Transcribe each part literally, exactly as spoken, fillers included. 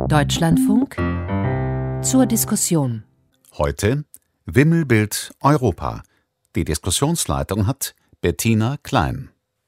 Deutschlandfunk zur Diskussion. Heute Wimmelbild Europa. Die Diskussionsleitung hat Bettina Klein.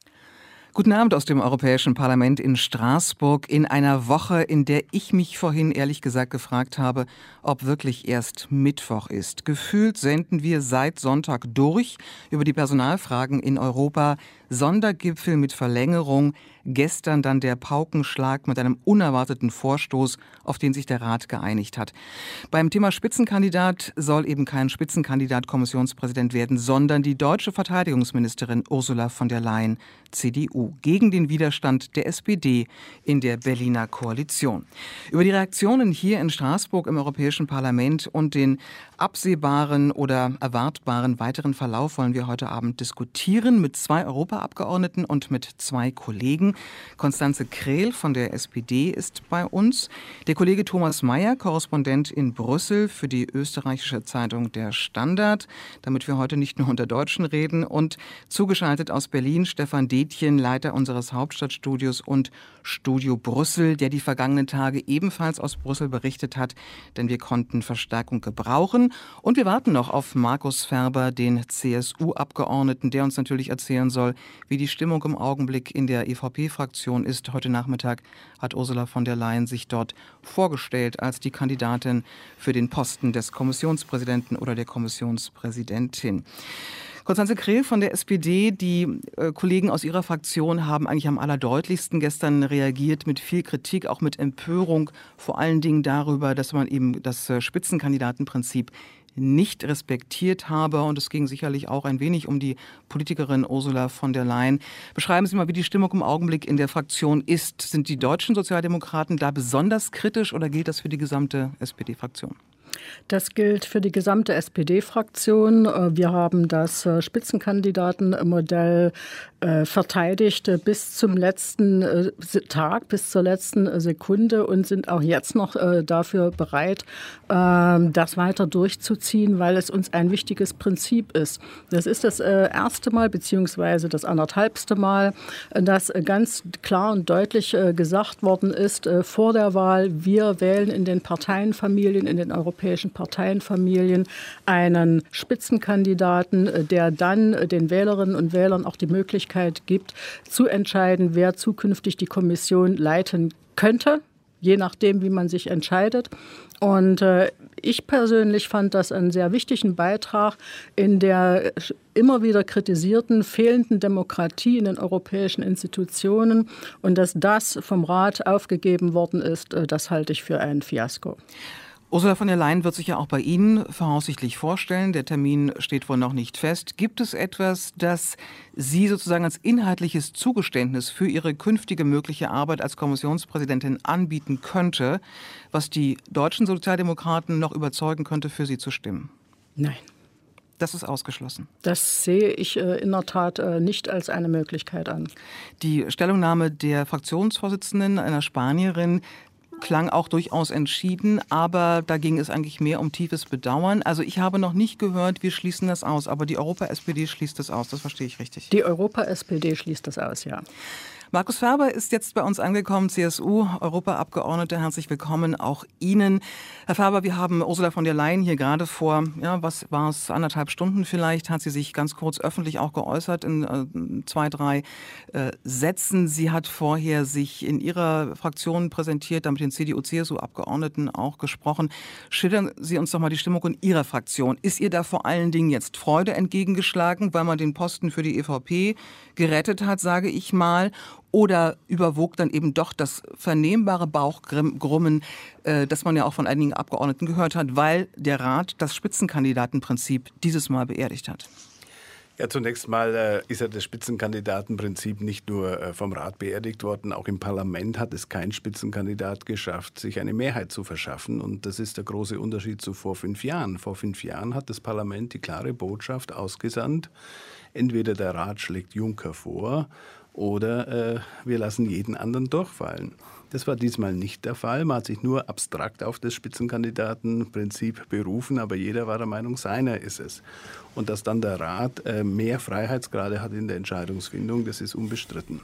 Guten Abend aus dem Europäischen Parlament in Straßburg in einer Woche, in der ich mich vorhin ehrlich gesagt gefragt habe, ob wirklich erst Mittwoch ist. Gefühlt senden wir seit Sonntag durch über die Personalfragen in Europa. Sondergipfel mit Verlängerung, gestern dann der Paukenschlag mit einem unerwarteten Vorstoß, auf den sich der Rat geeinigt hat. Beim Thema Spitzenkandidat soll eben kein Spitzenkandidat Kommissionspräsident werden, sondern die deutsche Verteidigungsministerin Ursula von der Leyen, C D U, gegen den Widerstand der S P D in der Berliner Koalition. Über die Reaktionen hier in Straßburg im Europäischen Parlament und den absehbaren oder erwartbaren weiteren Verlauf wollen wir heute Abend diskutieren mit zwei Europaabgeordneten und mit zwei Kollegen. Constanze Krehl von der S P D ist bei uns. Der Kollege Thomas Mayer, Korrespondent in Brüssel für die österreichische Zeitung Der Standard, damit wir heute nicht nur unter Deutschen reden. Und zugeschaltet aus Berlin Stefan Detjen, Leiter unseres Hauptstadtstudios und Studio Brüssel, der die vergangenen Tage ebenfalls aus Brüssel berichtet hat, denn wir konnten Verstärkung gebrauchen. Und wir warten noch auf Markus Ferber, den C S U-Abgeordneten, der uns natürlich erzählen soll, wie die Stimmung im Augenblick in der E V P-Fraktion ist. Heute Nachmittag hat Ursula von der Leyen sich dort vorgestellt als die Kandidatin für den Posten des Kommissionspräsidenten oder der Kommissionspräsidentin. Constanze Krehl von der S P D, die äh, Kollegen aus ihrer Fraktion haben eigentlich am allerdeutlichsten gestern reagiert mit viel Kritik, auch mit Empörung, vor allen Dingen darüber, dass man eben das äh, Spitzenkandidatenprinzip nicht respektiert habe. Und es ging sicherlich auch ein wenig um die Politikerin Ursula von der Leyen. Beschreiben Sie mal, wie die Stimmung im Augenblick in der Fraktion ist. Sind die deutschen Sozialdemokraten da besonders kritisch oder gilt das für die gesamte S P D-Fraktion? Das gilt für die gesamte S P D-Fraktion. Wir haben das Spitzenkandidatenmodell verteidigt bis zum letzten Tag, bis zur letzten Sekunde und sind auch jetzt noch dafür bereit, das weiter durchzuziehen, weil es uns ein wichtiges Prinzip ist. Das ist das erste Mal beziehungsweise das anderthalbste Mal, dass ganz klar und deutlich gesagt worden ist vor der Wahl, wir wählen in den Parteienfamilien, in den europäischen Parteienfamilien einen Spitzenkandidaten, der dann den Wählerinnen und Wählern auch die Möglichkeit gibt, zu entscheiden, wer zukünftig die Kommission leiten könnte, je nachdem, wie man sich entscheidet. Und äh, ich persönlich fand das einen sehr wichtigen Beitrag in der immer wieder kritisierten fehlenden Demokratie in den europäischen Institutionen. Und dass das vom Rat aufgegeben worden ist, äh, das halte ich für ein Fiasko. Ursula von der Leyen wird sich ja auch bei Ihnen voraussichtlich vorstellen. Der Termin steht wohl noch nicht fest. Gibt es etwas, das Sie sozusagen als inhaltliches Zugeständnis für Ihre künftige mögliche Arbeit als Kommissionspräsidentin anbieten könnte, was die deutschen Sozialdemokraten noch überzeugen könnte, für Sie zu stimmen? Nein. Das ist ausgeschlossen. Das sehe ich äh, in der Tat äh, nicht als eine Möglichkeit an. Die Stellungnahme der Fraktionsvorsitzenden, einer Spanierin, klang auch durchaus entschieden, aber da ging es eigentlich mehr um tiefes Bedauern. Also ich habe noch nicht gehört, wir schließen das aus, aber die Europa-S P D schließt das aus, das verstehe ich richtig. Die Europa-S P D schließt das aus, ja. Markus Ferber ist jetzt bei uns angekommen, C S U-Europaabgeordneter. Herzlich willkommen auch Ihnen. Herr Ferber, wir haben Ursula von der Leyen hier gerade vor, ja, was war es, anderthalb Stunden vielleicht, hat sie sich ganz kurz öffentlich auch geäußert in äh, zwei, drei äh, Sätzen. Sie hat vorher sich in ihrer Fraktion präsentiert, dann mit den C D U-C S U-Abgeordneten auch gesprochen. Schildern Sie uns doch mal die Stimmung in Ihrer Fraktion. Ist ihr da vor allen Dingen jetzt Freude entgegengeschlagen, weil man den Posten für die E V P gerettet hat, sage ich mal? Oder überwog dann eben doch das vernehmbare Bauchgrummen, äh, das man ja auch von einigen Abgeordneten gehört hat, weil der Rat das Spitzenkandidatenprinzip dieses Mal beerdigt hat? Ja, zunächst mal äh, ist ja das Spitzenkandidatenprinzip nicht nur äh, vom Rat beerdigt worden, auch im Parlament hat es kein Spitzenkandidat geschafft, sich eine Mehrheit zu verschaffen. Und das ist der große Unterschied zu vor fünf Jahren. Vor fünf Jahren hat das Parlament die klare Botschaft ausgesandt, entweder der Rat schlägt Juncker vor oder äh, wir lassen jeden anderen durchfallen. Das war diesmal nicht der Fall. Man hat sich nur abstrakt auf das Spitzenkandidatenprinzip berufen, aber jeder war der Meinung, seiner ist es. Und dass dann der Rat äh, mehr Freiheitsgrade hat in der Entscheidungsfindung, das ist unbestritten.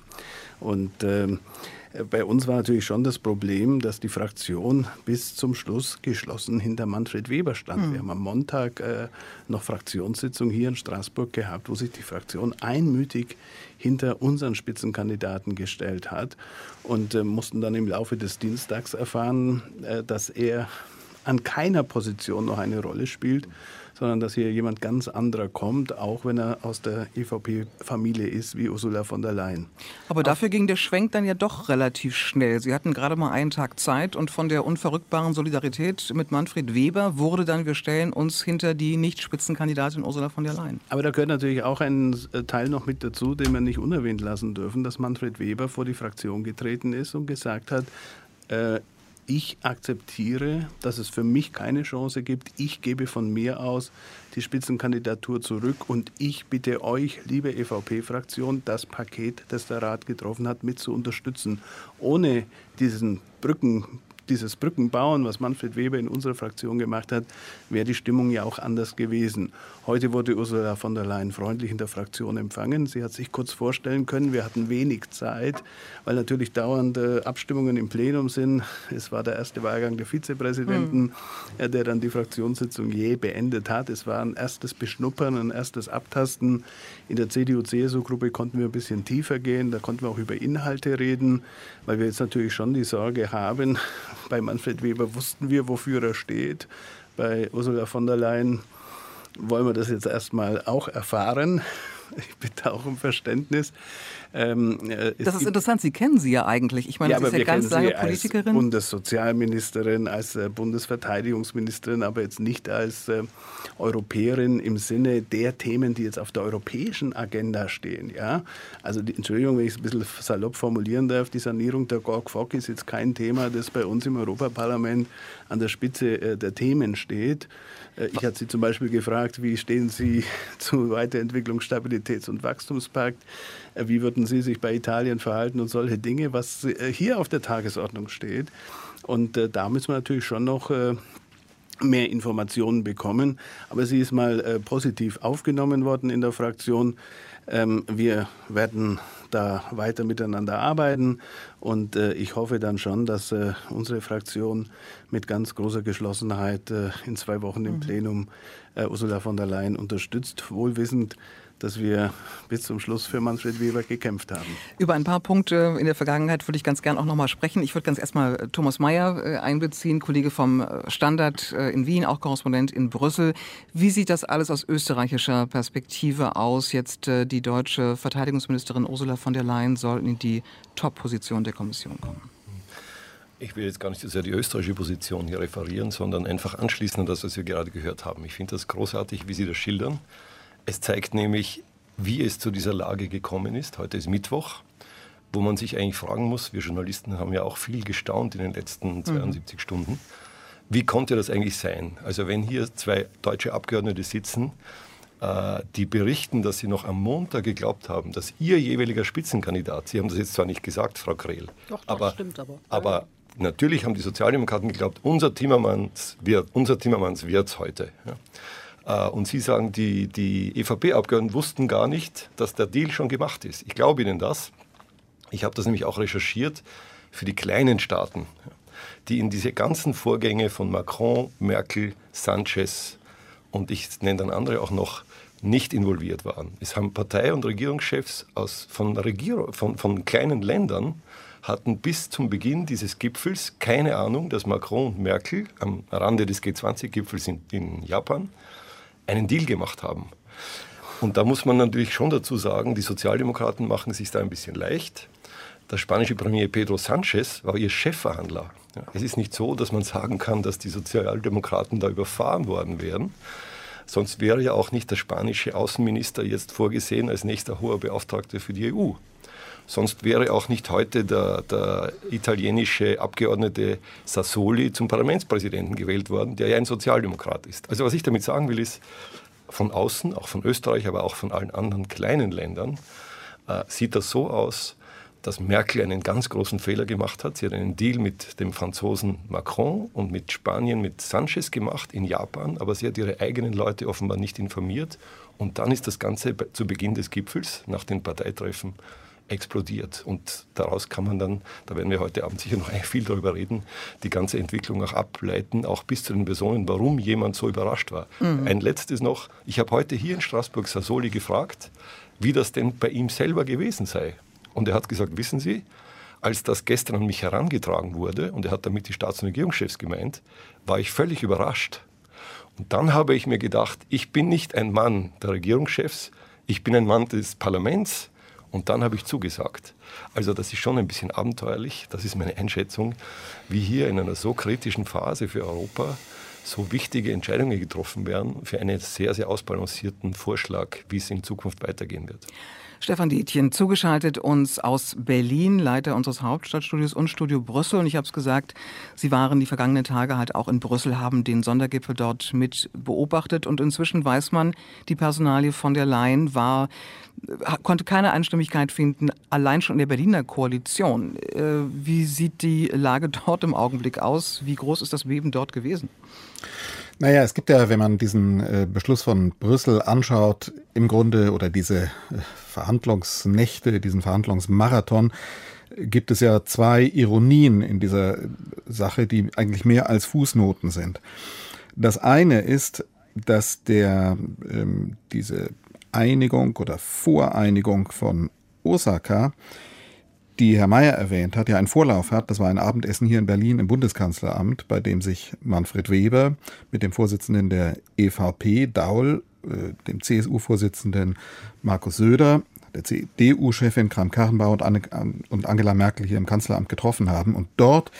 Und ähm, bei uns war natürlich schon das Problem, dass die Fraktion bis zum Schluss geschlossen hinter Manfred Weber stand. Mhm. Wir haben am Montag äh, noch Fraktionssitzung hier in Straßburg gehabt, wo sich die Fraktion einmütig hinter unseren Spitzenkandidaten gestellt hat und äh, mussten dann im Laufe des Dienstags erfahren, äh, dass er an keiner Position noch eine Rolle spielt, sondern dass hier jemand ganz anderer kommt, auch wenn er aus der E V P-Familie ist, wie Ursula von der Leyen. Aber dafür ging der Schwenk dann ja doch relativ schnell. Sie hatten gerade mal einen Tag Zeit und von der unverrückbaren Solidarität mit Manfred Weber wurde dann, wir stellen uns hinter die Nicht-Spitzenkandidatin Ursula von der Leyen. Aber da gehört natürlich auch ein Teil noch mit dazu, den wir nicht unerwähnt lassen dürfen, dass Manfred Weber vor die Fraktion getreten ist und gesagt hat, äh, ich akzeptiere, dass es für mich keine Chance gibt. Ich gebe von mir aus die Spitzenkandidatur zurück und ich bitte euch, liebe E V P-Fraktion, das Paket, das der Rat getroffen hat, mit zu unterstützen. Ohne diesen Brücken, dieses Brückenbauen, was Manfred Weber in unserer Fraktion gemacht hat, wäre die Stimmung ja auch anders gewesen. Heute wurde Ursula von der Leyen freundlich in der Fraktion empfangen. Sie hat sich kurz vorstellen können. Wir hatten wenig Zeit, weil natürlich dauernd äh, Abstimmungen im Plenum sind. Es war der erste Wahlgang der Vizepräsidenten, mhm. äh, der dann die Fraktionssitzung je beendet hat. Es war ein erstes Beschnuppern, ein erstes Abtasten. In der C D U-C S U-Gruppe konnten wir ein bisschen tiefer gehen. Da konnten wir auch über Inhalte reden, weil wir jetzt natürlich schon die Sorge haben, bei Manfred Weber wussten wir, wofür er steht. Bei Ursula von der Leyen wollen wir das jetzt erstmal auch erfahren. Ich bitte auch um Verständnis. Ähm, äh, das ist interessant, Sie kennen sie ja eigentlich. Ich meine, ja, sie ist ja ganz lange Politikerin. Als Bundessozialministerin, als äh, Bundesverteidigungsministerin, aber jetzt nicht als äh, Europäerin im Sinne der Themen, die jetzt auf der europäischen Agenda stehen. Ja? Also die, Entschuldigung, wenn ich es ein bisschen salopp formulieren darf, die Sanierung der Gorg Fock ist jetzt kein Thema, das bei uns im Europaparlament an der Spitze äh, der Themen steht. Äh, ich hatte Sie zum Beispiel gefragt, wie stehen Sie zur Weiterentwicklung Stabilitäts- und Wachstumspakt? Äh, wie würden Sie sich bei Italien verhalten und solche Dinge, was äh, hier auf der Tagesordnung steht? Und äh, da müssen wir natürlich schon noch äh, mehr Informationen bekommen. Aber sie ist mal äh, positiv aufgenommen worden in der Fraktion. Ähm, wir werden da weiter miteinander arbeiten und äh, ich hoffe dann schon, dass äh, unsere Fraktion mit ganz großer Geschlossenheit äh, in zwei Wochen im mhm. Plenum äh, Ursula von der Leyen unterstützt, wohlwissend, dass wir bis zum Schluss für Manfred Weber gekämpft haben. Über ein paar Punkte in der Vergangenheit würde ich ganz gern auch noch mal sprechen. Ich würde ganz erstmal Thomas Mayer einbeziehen, Kollege vom Standard in Wien, auch Korrespondent in Brüssel. Wie sieht das alles aus österreichischer Perspektive aus? Jetzt die deutsche Verteidigungsministerin Ursula von der Leyen soll in die Top-Position der Kommission kommen. Ich will jetzt gar nicht so sehr die österreichische Position hier referieren, sondern einfach anschließen an das, was wir gerade gehört haben. Ich finde das großartig, wie Sie das schildern. Es zeigt nämlich, wie es zu dieser Lage gekommen ist. Heute ist Mittwoch, wo man sich eigentlich fragen muss, wir Journalisten haben ja auch viel gestaunt in den letzten zweiundsiebzig mhm. Stunden. Wie konnte das eigentlich sein? Also wenn hier zwei deutsche Abgeordnete sitzen, äh, die berichten, dass sie noch am Montag geglaubt haben, dass ihr jeweiliger Spitzenkandidat, Sie haben das jetzt zwar nicht gesagt, Frau Krehl, Doch, das aber, stimmt aber. aber natürlich haben die Sozialdemokraten geglaubt, unser Timmermans wird unser Timmermans wird's heute. Ja. Und Sie sagen, die, die E V P-Abgeordneten wussten gar nicht, dass der Deal schon gemacht ist. Ich glaube Ihnen das. Ich habe das nämlich auch recherchiert für die kleinen Staaten, die in diese ganzen Vorgänge von Macron, Merkel, Sanchez und ich nenne dann andere auch noch, nicht involviert waren. Es haben Partei- und Regierungschefs aus, von, Regierung, von, von kleinen Ländern hatten bis zum Beginn dieses Gipfels keine Ahnung, dass Macron und Merkel am Rande des G zwanzig Gipfels in, in Japan einen Deal gemacht haben. Und da muss man natürlich schon dazu sagen, die Sozialdemokraten machen es sich da ein bisschen leicht. Der spanische Premier Pedro Sánchez war ihr Chefverhandler. Ja, es ist nicht so, dass man sagen kann, dass die Sozialdemokraten da überfahren worden wären. Sonst wäre ja auch nicht der spanische Außenminister jetzt vorgesehen als nächster hoher Beauftragter für die E U. Sonst wäre auch nicht heute der, der italienische Abgeordnete Sassoli zum Parlamentspräsidenten gewählt worden, der ja ein Sozialdemokrat ist. Also was ich damit sagen will, ist, von außen, auch von Österreich, aber auch von allen anderen kleinen Ländern, äh, sieht das so aus, dass Merkel einen ganz großen Fehler gemacht hat. Sie hat einen Deal mit dem Franzosen Macron und mit Spanien mit Sanchez gemacht in Japan, aber sie hat ihre eigenen Leute offenbar nicht informiert. Und dann ist das Ganze zu Beginn des Gipfels, nach den Parteitreffen, explodiert. Und daraus kann man dann, da werden wir heute Abend sicher noch viel darüber reden, die ganze Entwicklung auch ableiten, auch bis zu den Personen, warum jemand so überrascht war. Mhm. Ein letztes noch, ich habe heute hier in Straßburg Sassoli gefragt, wie das denn bei ihm selber gewesen sei. Und er hat gesagt, wissen Sie, als das gestern an mich herangetragen wurde, und er hat damit die Staats- und Regierungschefs gemeint, war ich völlig überrascht. Und dann habe ich mir gedacht, ich bin nicht ein Mann der Regierungschefs, ich bin ein Mann des Parlaments. Und dann habe ich zugesagt. Also das ist schon ein bisschen abenteuerlich, das ist meine Einschätzung, wie hier in einer so kritischen Phase für Europa so wichtige Entscheidungen getroffen werden für einen sehr, sehr ausbalancierten Vorschlag, wie es in Zukunft weitergehen wird. Stefan Detjen, zugeschaltet uns aus Berlin, Leiter unseres Hauptstadtstudios und Studio Brüssel. Und ich habe es gesagt, Sie waren die vergangenen Tage halt auch in Brüssel, haben den Sondergipfel dort mit beobachtet. Und inzwischen weiß man, die Personalie von der Leyen war, konnte keine Einstimmigkeit finden, allein schon in der Berliner Koalition. Wie sieht die Lage dort im Augenblick aus? Wie groß ist das Beben dort gewesen? Naja, es gibt ja, wenn man diesen äh, Beschluss von Brüssel anschaut, im Grunde oder diese äh, Verhandlungsnächte, diesen Verhandlungsmarathon, äh, gibt es ja zwei Ironien in dieser Sache, die eigentlich mehr als Fußnoten sind. Das eine ist, dass der ähm, diese Einigung oder Voreinigung von Osaka, die Herr Mayer erwähnt hat, ja einen Vorlauf hat. Das war ein Abendessen hier in Berlin im Bundeskanzleramt, bei dem sich Manfred Weber mit dem Vorsitzenden der E V P, Daul, äh, dem C S U-Vorsitzenden Markus Söder, der C D U-Chefin Kramp-Karrenbauer und, Anne, und Angela Merkel hier im Kanzleramt getroffen haben. Und dort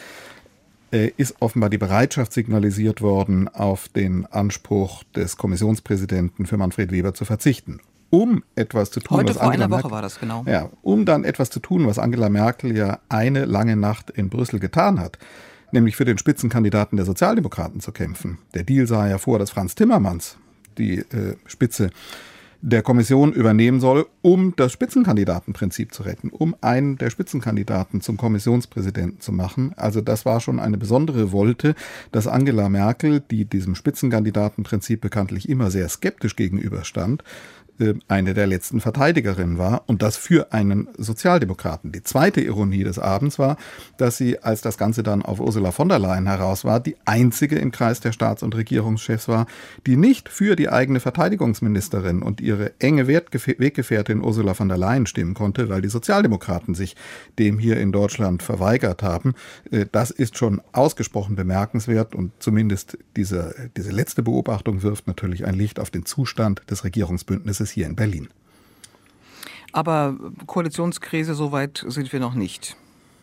äh, ist offenbar die Bereitschaft signalisiert worden, auf den Anspruch des Kommissionspräsidenten für Manfred Weber zu verzichten. Um etwas zu tun, Heute was vor Angela einer Woche Merkel, war das, genau. Ja, um dann etwas zu tun, was Angela Merkel ja eine lange Nacht in Brüssel getan hat, nämlich für den Spitzenkandidaten der Sozialdemokraten zu kämpfen. Der Deal sah ja vor, dass Franz Timmermans die äh, Spitze der Kommission übernehmen soll, um das Spitzenkandidatenprinzip zu retten, um einen der Spitzenkandidaten zum Kommissionspräsidenten zu machen. Also das war schon eine besondere Wolte, dass Angela Merkel, die diesem Spitzenkandidatenprinzip bekanntlich immer sehr skeptisch gegenüberstand, eine der letzten Verteidigerinnen war und das für einen Sozialdemokraten. Die zweite Ironie des Abends war, dass sie, als das Ganze dann auf Ursula von der Leyen heraus war, die einzige im Kreis der Staats- und Regierungschefs war, die nicht für die eigene Verteidigungsministerin und ihre enge Weggefährtin Ursula von der Leyen stimmen konnte, weil die Sozialdemokraten sich dem hier in Deutschland verweigert haben. Das ist schon ausgesprochen bemerkenswert und zumindest diese, diese letzte Beobachtung wirft natürlich ein Licht auf den Zustand des Regierungsbündnisses hier in Berlin. Aber Koalitionskrise, so weit sind wir noch nicht.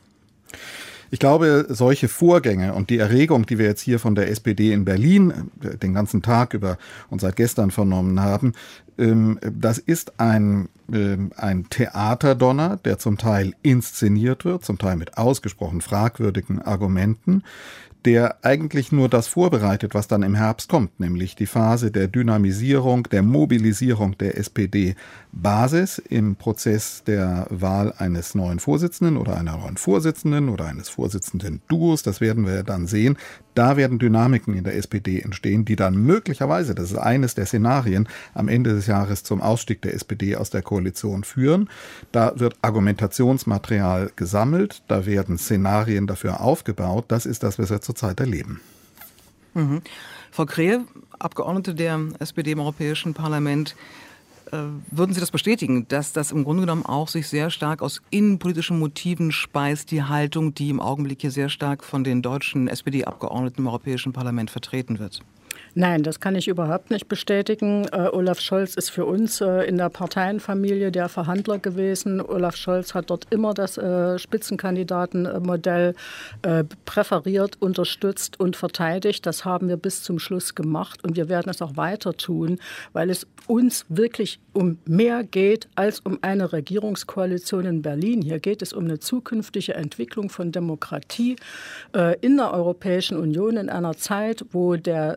Ich glaube, solche Vorgänge und die Erregung, die wir jetzt hier von der S P D in Berlin den ganzen Tag über und seit gestern vernommen haben, das ist ein, ein Theaterdonner, der zum Teil inszeniert wird, zum Teil mit ausgesprochen fragwürdigen Argumenten, der eigentlich nur das vorbereitet, was dann im Herbst kommt, nämlich die Phase der Dynamisierung, der Mobilisierung der S P D-Basis im Prozess der Wahl eines neuen Vorsitzenden oder einer neuen Vorsitzenden oder eines Vorsitzenden-Duos. Das werden wir dann sehen. Da werden Dynamiken in der S P D entstehen, die dann möglicherweise, das ist eines der Szenarien, am Ende des Jahres zum Ausstieg der S P D aus der Koalition führen. Da wird Argumentationsmaterial gesammelt, da werden Szenarien dafür aufgebaut. Das ist das, was wir zurzeit erleben. Mhm. Frau Krehe, Abgeordnete der S P D im Europäischen Parlament, äh, würden Sie das bestätigen, dass das im Grunde genommen auch sich sehr stark aus innenpolitischen Motiven speist, die Haltung, die im Augenblick hier sehr stark von den deutschen S P D-Abgeordneten im Europäischen Parlament vertreten wird? Nein, das kann ich überhaupt nicht bestätigen. Uh, Olaf Scholz ist für uns uh, in der Parteienfamilie der Verhandler gewesen. Olaf Scholz hat dort immer das uh, Spitzenkandidatenmodell uh, präferiert, unterstützt und verteidigt. Das haben wir bis zum Schluss gemacht und wir werden es auch weiter tun, weil es uns wirklich um mehr geht als um eine Regierungskoalition in Berlin. Hier geht es um eine zukünftige Entwicklung von Demokratie uh, in der Europäischen Union in einer Zeit, wo der, die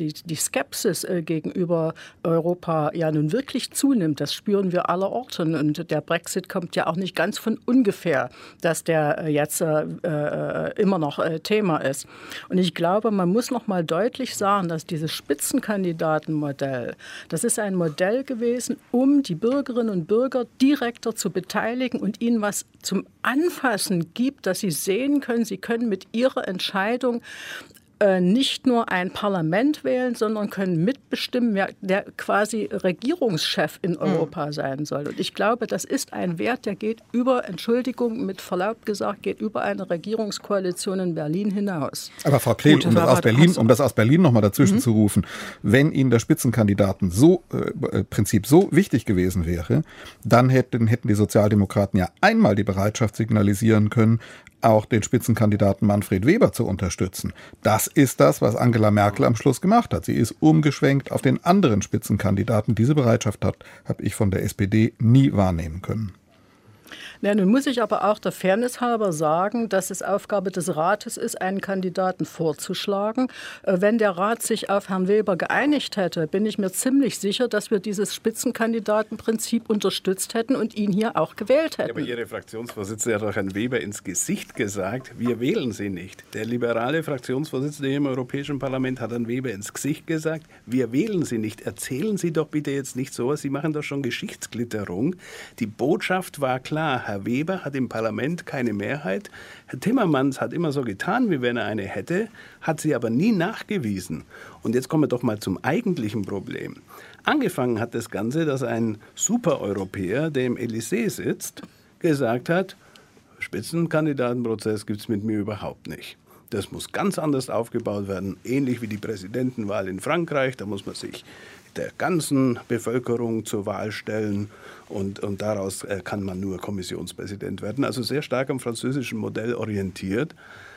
die, die Skepsis äh, gegenüber Europa ja nun wirklich zunimmt. Das spüren wir allerorten. Und der Brexit kommt ja auch nicht ganz von ungefähr, dass der äh, jetzt äh, äh, immer noch äh, Thema ist. Und ich glaube, man muss noch mal deutlich sagen, dass dieses Spitzenkandidatenmodell, das ist ein Modell gewesen, um die Bürgerinnen und Bürger direkter zu beteiligen und ihnen was zum Anfassen gibt, dass sie sehen können, sie können mit ihrer Entscheidung nicht nur ein Parlament wählen, sondern können mitbestimmen, wer der quasi Regierungschef in Europa mhm. sein soll. Und ich glaube, das ist ein Wert, der geht über, Entschuldigung, mit Verlaub gesagt, geht über eine Regierungskoalition in Berlin hinaus. Aber Frau Krehl, um das aus Berlin, um das aus Berlin noch mal dazwischen mhm. zu rufen, wenn Ihnen der Spitzenkandidaten so, äh, Prinzip so wichtig gewesen wäre, dann hätten, hätten die Sozialdemokraten ja einmal die Bereitschaft signalisieren können, auch den Spitzenkandidaten Manfred Weber zu unterstützen. Das ist das, was Angela Merkel am Schluss gemacht hat. Sie ist umgeschwenkt auf den anderen Spitzenkandidaten. Diese Bereitschaft habe ich von der S P D nie wahrnehmen können. Ja, nun muss ich aber auch der Fairness halber sagen, dass es Aufgabe des Rates ist, einen Kandidaten vorzuschlagen. Wenn der Rat sich auf Herrn Weber geeinigt hätte, bin ich mir ziemlich sicher, dass wir dieses Spitzenkandidatenprinzip unterstützt hätten und ihn hier auch gewählt hätten. Ja, aber Ihre Fraktionsvorsitzende hat doch Herrn Weber ins Gesicht gesagt, wir wählen Sie nicht. Der liberale Fraktionsvorsitzende hier im Europäischen Parlament hat Herrn Weber ins Gesicht gesagt, wir wählen Sie nicht. Erzählen Sie doch bitte jetzt nicht sowas, Sie machen doch schon Geschichtsklitterung. Die Botschaft war klar, Herr Weber hat im Parlament keine Mehrheit. Herr Timmermans hat immer so getan, wie wenn er eine hätte, hat sie aber nie nachgewiesen. Und jetzt kommen wir doch mal zum eigentlichen Problem. Angefangen hat das Ganze, dass ein Supereuropäer, der im Élysée sitzt, gesagt hat, Spitzenkandidatenprozess gibt es mit mir überhaupt nicht. Das muss ganz anders aufgebaut werden, ähnlich wie die Präsidentenwahl in Frankreich. Da muss man sich der ganzen Bevölkerung zur Wahl stellen und, und daraus äh, kann man nur Kommissionspräsident werden. Also sehr stark am französischen Modell orientiert.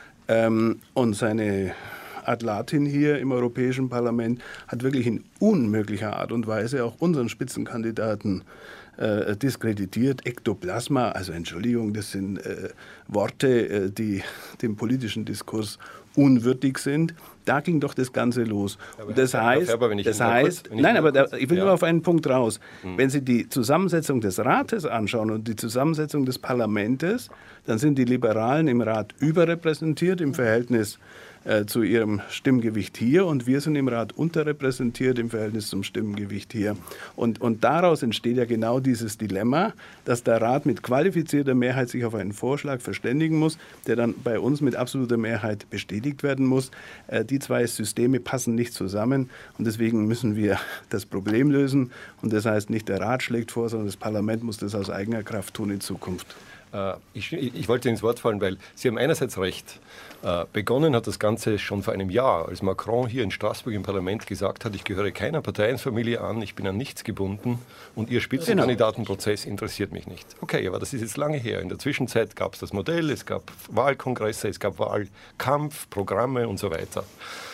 Ähm, und seine Adlatin hier im Europäischen Parlament hat wirklich in unmöglicher Art und Weise auch unseren Spitzenkandidaten äh, diskreditiert. Ektoplasma, also Entschuldigung, das sind äh, Worte, äh, die dem politischen Diskurs unwürdig sind. Da ging doch das Ganze los. Und das heißt, Färber, das heißt kurz, nein, aber da, ich will ja. nur auf einen Punkt raus. Hm. Wenn Sie die Zusammensetzung des Rates anschauen und die Zusammensetzung des Parlaments, dann sind die Liberalen im Rat überrepräsentiert im Verhältnis äh, zu ihrem Stimmgewicht hier und wir sind im Rat unterrepräsentiert im Verhältnis zum Stimmgewicht hier. Und, und daraus entsteht ja genau dieses Dilemma, dass der Rat mit qualifizierter Mehrheit sich auf einen Vorschlag verständigen muss, der dann bei uns mit absoluter Mehrheit bestätigt werden muss. Äh, die zwei Systeme passen nicht zusammen und deswegen müssen wir das Problem lösen. Und das heißt, nicht der Rat schlägt vor, sondern das Parlament muss das aus eigener Kraft tun in Zukunft. Ich, ich wollte ins Wort fallen, weil Sie haben einerseits recht. Begonnen hat das Ganze schon vor einem Jahr, als Macron hier in Straßburg im Parlament gesagt hat, ich gehöre keiner Parteienfamilie an, ich bin an nichts gebunden und Ihr Spitzenkandidatenprozess interessiert mich nicht. Okay, aber das ist jetzt lange her. In der Zwischenzeit gab es das Modell, es gab Wahlkongresse, es gab Wahlkampf, Programme und so weiter.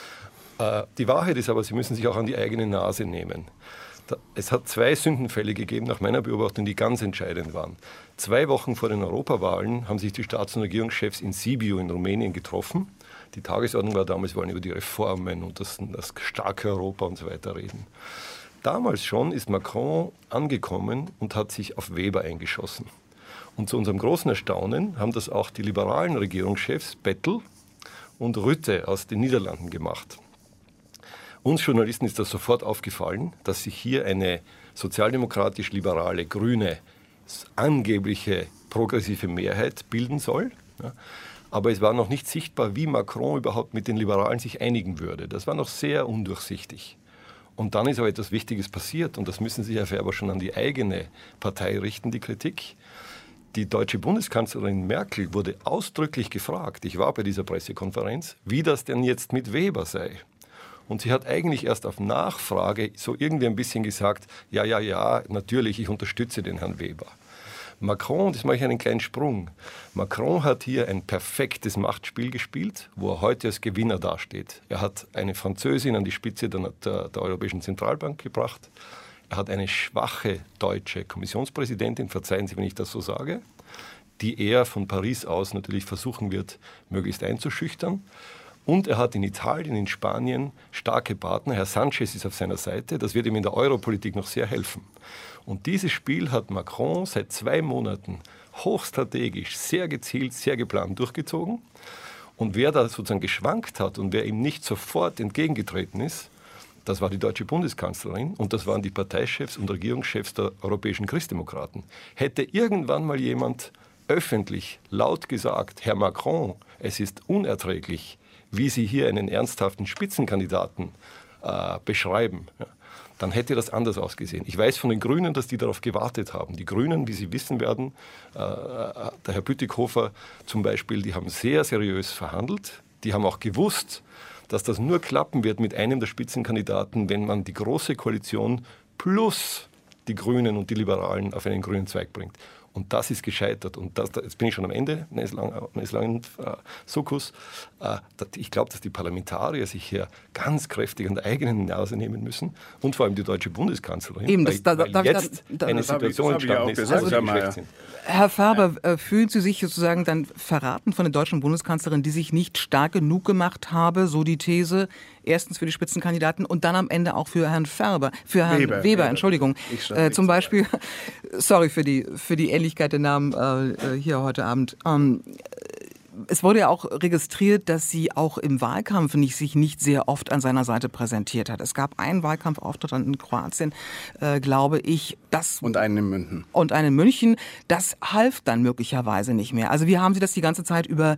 Die Wahrheit ist aber, Sie müssen sich auch an die eigene Nase nehmen. Es hat zwei Sündenfälle gegeben, nach meiner Beobachtung, die ganz entscheidend waren. Zwei Wochen vor den Europawahlen haben sich die Staats- und Regierungschefs in Sibiu in Rumänien getroffen. Die Tagesordnung war damals, wir wollen über die Reformen und das, das starke Europa und so weiter reden. Damals schon ist Macron angekommen und hat sich auf Weber eingeschossen. Und zu unserem großen Erstaunen haben das auch die liberalen Regierungschefs Bettel und Rutte aus den Niederlanden gemacht. Uns Journalisten ist das sofort aufgefallen, dass sich hier eine sozialdemokratisch-liberale, grüne, angebliche progressive Mehrheit bilden soll. Ja. Aber es war noch nicht sichtbar, wie Macron überhaupt mit den Liberalen sich einigen würde. Das war noch sehr undurchsichtig. Und dann ist aber etwas Wichtiges passiert und das müssen Sie, Herr Färber, schon an die eigene Partei richten, die Kritik. Die deutsche Bundeskanzlerin Merkel wurde ausdrücklich gefragt, ich war bei dieser Pressekonferenz, wie das denn jetzt mit Weber sei. Und sie hat eigentlich erst auf Nachfrage so irgendwie ein bisschen gesagt, ja, ja, ja, natürlich, ich unterstütze den Herrn Weber. Macron, das mache ich einen kleinen Sprung, Macron hat hier ein perfektes Machtspiel gespielt, wo er heute als Gewinner dasteht. Er hat eine Französin an die Spitze der, der, der Europäischen Zentralbank gebracht. Er hat eine schwache deutsche Kommissionspräsidentin, verzeihen Sie, wenn ich das so sage, die er von Paris aus natürlich versuchen wird, möglichst einzuschüchtern. Und er hat in Italien, in Spanien starke Partner. Herr Sanchez ist auf seiner Seite. Das wird ihm in der Europolitik noch sehr helfen. Und dieses Spiel hat Macron seit zwei Monaten hochstrategisch, sehr gezielt, sehr geplant durchgezogen. Und wer da sozusagen geschwankt hat und wer ihm nicht sofort entgegengetreten ist, das war die deutsche Bundeskanzlerin und das waren die Parteichefs und Regierungschefs der europäischen Christdemokraten. Hätte irgendwann mal jemand öffentlich laut gesagt, Herr Macron, es ist unerträglich, wie Sie hier einen ernsthaften Spitzenkandidaten äh, beschreiben, ja, dann hätte das anders ausgesehen. Ich weiß von den Grünen, dass die darauf gewartet haben. Die Grünen, wie Sie wissen werden, äh, der Herr Bütikofer zum Beispiel, die haben sehr seriös verhandelt. Die haben auch gewusst, dass das nur klappen wird mit einem der Spitzenkandidaten, wenn man die große Koalition plus die Grünen und die Liberalen auf einen grünen Zweig bringt. Und das ist gescheitert. Und das, jetzt bin ich schon am Ende eines langen, eines langen äh, Sukkus. Äh, ich glaube, dass die Parlamentarier sich hier ganz kräftig an der eigenen Nase nehmen müssen. Und vor allem die deutsche Bundeskanzlerin. Eben, das, weil, da, weil da, jetzt da, da, eine Situation entstanden ist, gesagt, wo sie geschwächt sind. Herr Färber, äh, fühlen Sie sich sozusagen dann verraten von der deutschen Bundeskanzlerin, die sich nicht stark genug gemacht habe, so die These, erstens für die Spitzenkandidaten und dann am Ende auch für Herrn Färber, für Herrn Weber, Weber, Weber Entschuldigung. Äh, zum Beispiel, sorry für die, für die Ähnlichkeit der Namen äh, hier heute Abend. Ähm, Es wurde ja auch registriert, dass sie auch im Wahlkampf nicht, sich nicht sehr oft an seiner Seite präsentiert hat. Es gab einen Wahlkampfauftritt in Kroatien, äh, glaube ich. Das und einen in München. Und einen in München. Das half dann möglicherweise nicht mehr. Also wie haben Sie das die ganze Zeit über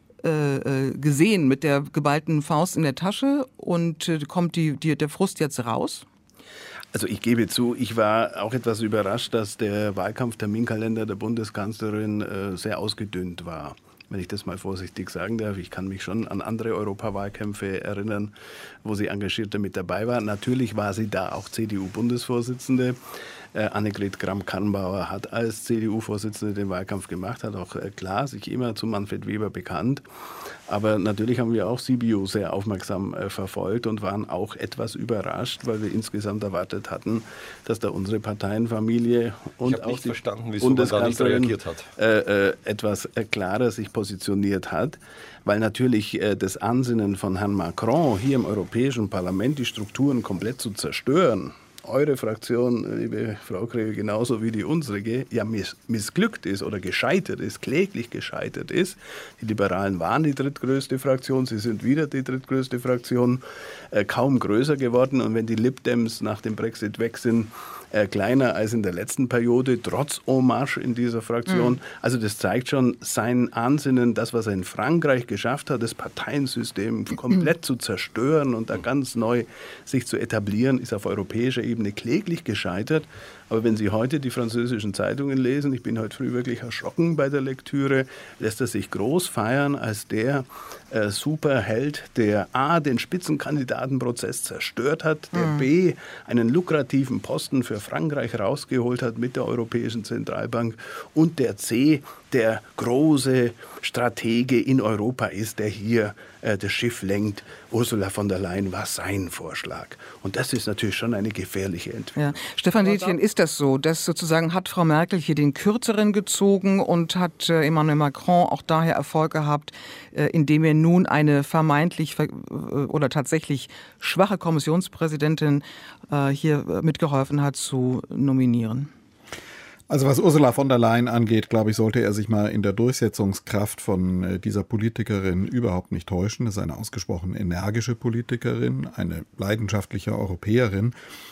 äh, gesehen, mit der geballten Faust in der Tasche? Und äh, kommt die, die, der Frust jetzt raus? Also ich gebe zu, ich war auch etwas überrascht, dass der Wahlkampfterminkalender der Bundeskanzlerin äh, sehr ausgedünnt war. Wenn ich das mal vorsichtig sagen darf. Ich kann mich schon an andere Europawahlkämpfe erinnern, wo sie engagierter mit dabei war. Natürlich war sie da auch C D U-Bundesvorsitzende. Äh, Annegret Kramp-Karrenbauer hat als C D U-Vorsitzende den Wahlkampf gemacht, hat auch äh, klar sich immer zu Manfred Weber bekannt. Aber natürlich haben wir auch C B U sehr aufmerksam äh, verfolgt und waren auch etwas überrascht, weil wir insgesamt erwartet hatten, dass da unsere Parteienfamilie und auch nicht die verstanden, wieso man da nicht reagiert hat. Äh, äh, etwas äh, klarer sich positioniert hat, weil natürlich äh, das Ansinnen von Herrn Macron hier im Europäischen Parlament die Strukturen komplett zu zerstören, eure Fraktion, liebe Frau Krehl, genauso wie die unsere, ja miss- missglückt ist oder gescheitert ist, kläglich gescheitert ist. Die Liberalen waren die drittgrößte Fraktion, sie sind wieder die drittgrößte Fraktion, äh, kaum größer geworden. Und wenn die Lib Dems nach dem Brexit weg sind, äh, kleiner als in der letzten Periode, trotz En Marche in dieser Fraktion. Mhm. Also das zeigt schon sein Ansinnen, das, was er in Frankreich geschafft hat, das Parteiensystem komplett mhm. zu zerstören und da ganz neu sich zu etablieren, ist auf europäischer Ebene kläglich gescheitert. Aber wenn Sie heute die französischen Zeitungen lesen, ich bin heute früh wirklich erschrocken bei der Lektüre, lässt er sich groß feiern als der äh, Superheld, der A, den Spitzenkandidatenprozess zerstört hat, der mhm. B, einen lukrativen Posten für Frankreich rausgeholt hat mit der Europäischen Zentralbank und der C, der große Stratege in Europa ist, der hier äh, das Schiff lenkt. Ursula von der Leyen war sein Vorschlag. Und das ist natürlich schon eine gefährliche Entwicklung. Ja. Stefan Detjen, ist das so, dass sozusagen hat Frau Merkel hier den Kürzeren gezogen und hat äh, Emmanuel Macron auch daher Erfolg gehabt, äh, indem er nun eine vermeintlich äh, oder tatsächlich schwache Kommissionspräsidentin äh, hier mitgeholfen hat zu nominieren? Also was Ursula von der Leyen angeht, glaube ich, sollte er sich mal in der Durchsetzungskraft von dieser Politikerin überhaupt nicht täuschen. Das ist eine ausgesprochen energische Politikerin, eine leidenschaftliche Europäerin.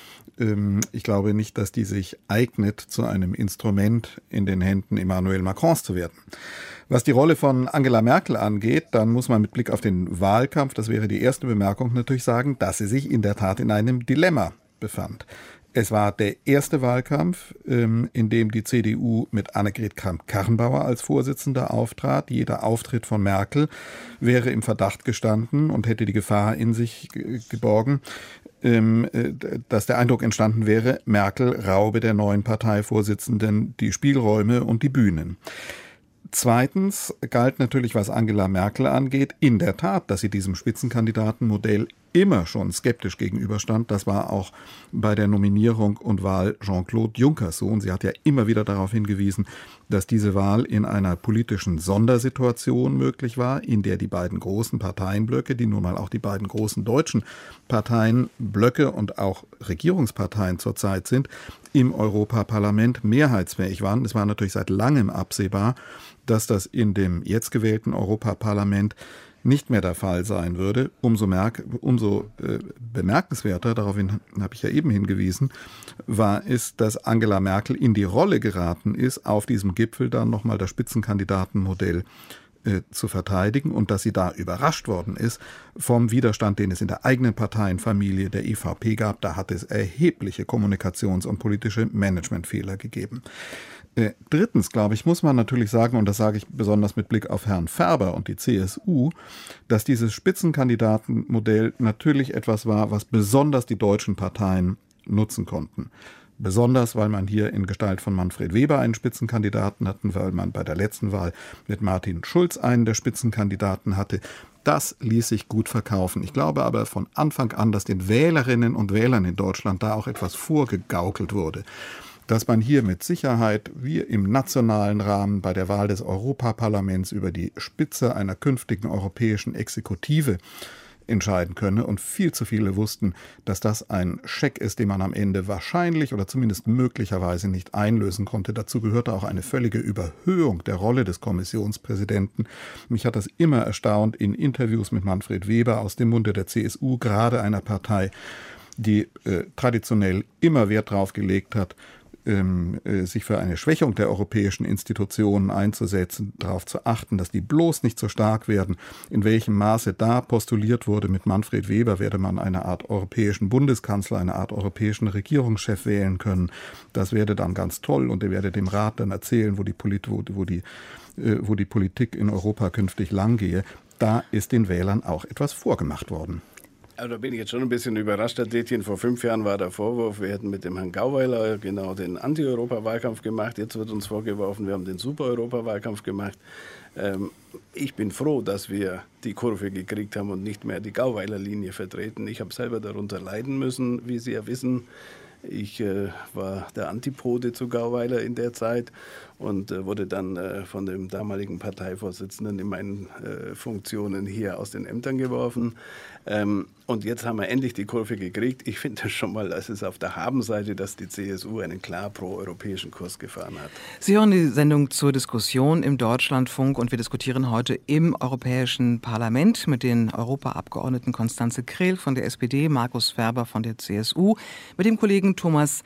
Ich glaube nicht, dass die sich eignet, zu einem Instrument in den Händen Emmanuel Macrons zu werden. Was die Rolle von Angela Merkel angeht, dann muss man mit Blick auf den Wahlkampf, das wäre die erste Bemerkung, natürlich sagen, dass sie sich in der Tat in einem Dilemma befand. Es war der erste Wahlkampf, in dem die C D U mit Annegret Kramp-Karrenbauer als Vorsitzender auftrat. Jeder Auftritt von Merkel wäre im Verdacht gestanden und hätte die Gefahr in sich geborgen, dass der Eindruck entstanden wäre, Merkel raube der neuen Parteivorsitzenden die Spielräume und die Bühnen. Zweitens galt natürlich, was Angela Merkel angeht, in der Tat, dass sie diesem Spitzenkandidatenmodell immer schon skeptisch gegenüberstand. Das war auch bei der Nominierung und Wahl Jean-Claude Junckers so. Und sie hat ja immer wieder darauf hingewiesen, dass diese Wahl in einer politischen Sondersituation möglich war, in der die beiden großen Parteienblöcke, die nun mal auch die beiden großen deutschen Parteienblöcke und auch Regierungsparteien zurzeit sind, im Europaparlament mehrheitsfähig waren. Es war natürlich seit langem absehbar, dass das in dem jetzt gewählten Europaparlament nicht mehr der Fall sein würde. Umso, merk, umso äh, bemerkenswerter, daraufhin habe ich ja eben hingewiesen, war es, dass Angela Merkel in die Rolle geraten ist, auf diesem Gipfel dann nochmal das Spitzenkandidatenmodell äh, zu verteidigen und dass sie da überrascht worden ist vom Widerstand, den es in der eigenen Parteienfamilie der E V P gab. Da hat es erhebliche Kommunikations- und politische Managementfehler gegeben. Äh, drittens, glaube ich, muss man natürlich sagen, und das sage ich besonders mit Blick auf Herrn Ferber und die C S U, dass dieses Spitzenkandidatenmodell natürlich etwas war, was besonders die deutschen Parteien nutzen konnten. Besonders, weil man hier in Gestalt von Manfred Weber einen Spitzenkandidaten hatten, weil man bei der letzten Wahl mit Martin Schulz einen der Spitzenkandidaten hatte. Das ließ sich gut verkaufen. Ich glaube aber von Anfang an, dass den Wählerinnen und Wählern in Deutschland da auch etwas vorgegaukelt wurde. Dass man hier mit Sicherheit, wie im nationalen Rahmen bei der Wahl des Europaparlaments, über die Spitze einer künftigen europäischen Exekutive entscheiden könne. Und viel zu viele wussten, dass das ein Scheck ist, den man am Ende wahrscheinlich oder zumindest möglicherweise nicht einlösen konnte. Dazu gehörte auch eine völlige Überhöhung der Rolle des Kommissionspräsidenten. Mich hat das immer erstaunt in Interviews mit Manfred Weber aus dem Munde der C S U, gerade einer Partei, die äh, traditionell immer Wert darauf gelegt hat, sich für eine Schwächung der europäischen Institutionen einzusetzen, darauf zu achten, dass die bloß nicht so stark werden, in welchem Maße da postuliert wurde, mit Manfred Weber werde man eine Art europäischen Bundeskanzler, eine Art europäischen Regierungschef wählen können. Das werde dann ganz toll und er werde dem Rat dann erzählen, wo die, Polit- wo, wo die, wo die Politik in Europa künftig langgehe. Da ist den Wählern auch etwas vorgemacht worden. Also da bin ich jetzt schon ein bisschen überrascht, Herr Detjen. Vor fünf Jahren war der Vorwurf, wir hätten mit dem Herrn Gauweiler genau den Anti-Europa-Wahlkampf gemacht. Jetzt wird uns vorgeworfen, wir haben den Super-Europa-Wahlkampf gemacht. Ähm, ich bin froh, dass wir die Kurve gekriegt haben und nicht mehr die Gauweiler-Linie vertreten. Ich habe selber darunter leiden müssen, wie Sie ja wissen. Ich äh, war der Antipode zu Gauweiler in der Zeit und äh, wurde dann äh, von dem damaligen Parteivorsitzenden in meinen äh, Funktionen hier aus den Ämtern geworfen. Ähm, und jetzt haben wir endlich die Kurve gekriegt. Ich finde schon mal, es ist auf der Habenseite, dass die C S U einen klar pro-europäischen Kurs gefahren hat. Sie hören die Sendung zur Diskussion im Deutschlandfunk und wir diskutieren heute im Europäischen Parlament mit den Europaabgeordneten Constanze Krehl von der S P D, Markus Ferber von der C S U, mit dem Kollegen Thomas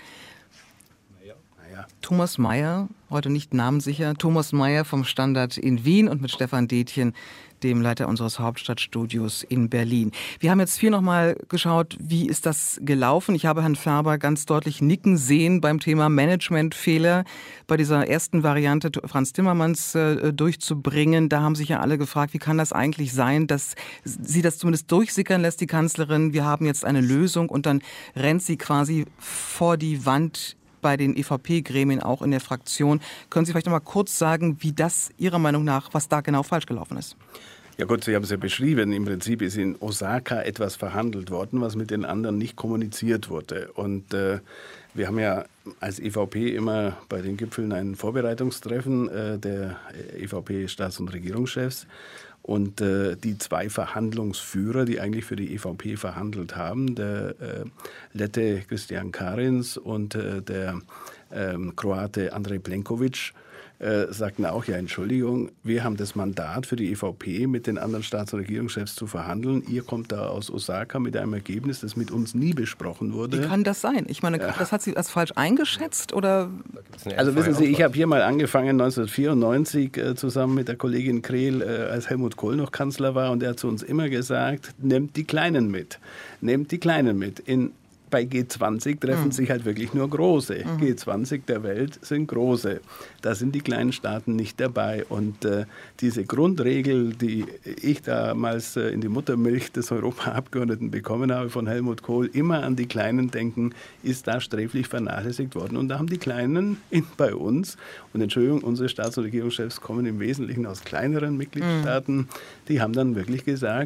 Thomas Mayer, heute nicht namenssicher, Thomas Mayer vom Standard in Wien und mit Stefan Detjen, dem Leiter unseres Hauptstadtstudios in Berlin. Wir haben jetzt hier nochmal geschaut, wie ist das gelaufen. Ich habe Herrn Ferber ganz deutlich nicken sehen beim Thema Managementfehler bei dieser ersten Variante Franz Timmermans äh, durchzubringen. Da haben sich ja alle gefragt, wie kann das eigentlich sein, dass sie das zumindest durchsickern lässt, die Kanzlerin. Wir haben jetzt eine Lösung und dann rennt sie quasi vor die Wand bei den E V P-Gremien, auch in der Fraktion. Können Sie vielleicht noch mal kurz sagen, wie das Ihrer Meinung nach, was da genau falsch gelaufen ist? Ja gut, Sie haben es ja beschrieben. Im Prinzip ist in Osaka etwas verhandelt worden, was mit den anderen nicht kommuniziert wurde. Und äh, wir haben ja als E V P immer bei den Gipfeln ein Vorbereitungstreffen äh, der E V P-Staats- und Regierungschefs. Und äh, die zwei Verhandlungsführer, die eigentlich für die E V P verhandelt haben, der äh, Lette Christian Karins und äh, der äh, Kroate Andrej Plenković, äh, sagten auch, ja Entschuldigung, wir haben das Mandat für die E V P mit den anderen Staats- und Regierungschefs zu verhandeln. Ihr kommt da aus Osaka mit einem Ergebnis, das mit uns nie besprochen wurde. Wie kann das sein? Ich meine, ja. Das hat sie als falsch eingeschätzt oder? Also wissen Sie, ich habe hier mal angefangen neunzehnhundertvierundneunzig äh, zusammen mit der Kollegin Krehl, äh, als Helmut Kohl noch Kanzler war, und er hat zu uns immer gesagt, nehmt die Kleinen mit, nehmt die Kleinen mit. In Bei G zwanzig treffen mhm. sich halt wirklich nur Große. Mhm. G zwanzig der Welt sind Große. Da sind die kleinen Staaten nicht dabei. Und äh, diese Grundregel, die ich damals äh, in die Muttermilch des Europaabgeordneten bekommen habe von Helmut Kohl, immer an die Kleinen denken, ist da sträflich vernachlässigt worden. Und da haben die Kleinen in, bei uns, und Entschuldigung, unsere Staats- und Regierungschefs kommen im Wesentlichen aus kleineren Mitgliedstaaten, mhm. die haben dann wirklich gesagt,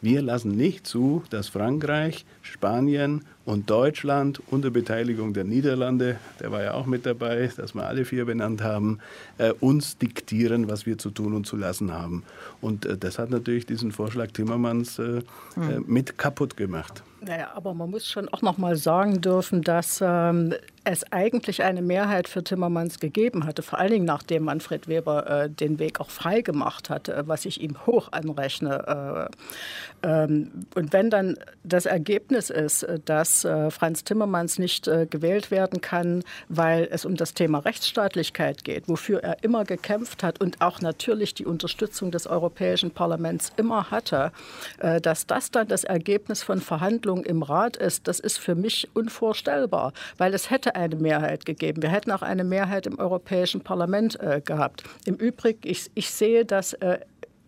Wir lassen nicht zu, dass Frankreich, Spanien und Deutschland unter Beteiligung der Niederlande, der war ja auch mit dabei, dass wir alle vier benannt haben, äh, uns diktieren, was wir zu tun und zu lassen haben. Und äh, das hat natürlich diesen Vorschlag Timmermans äh, hm. äh, mit kaputt gemacht. Naja, aber man muss schon auch noch mal sagen dürfen, dass ähm, es eigentlich eine Mehrheit für Timmermans gegeben hatte, vor allen Dingen nachdem Manfred Weber äh, den Weg auch frei gemacht hat, äh, was ich ihm hoch anrechne. Äh, ähm, und wenn dann das Ergebnis ist, dass äh, Franz Timmermans nicht äh, gewählt werden kann, weil es um das Thema Rechtsstaatlichkeit geht, wofür er immer gekämpft hat und auch natürlich die Unterstützung des Europäischen Parlaments immer hatte, äh, dass das dann das Ergebnis von Verhandlungen im Rat ist, das ist für mich unvorstellbar, weil es hätte eine Mehrheit gegeben. Wir hätten auch eine Mehrheit im Europäischen Parlament äh, gehabt. Im Übrigen, ich, ich sehe das, äh,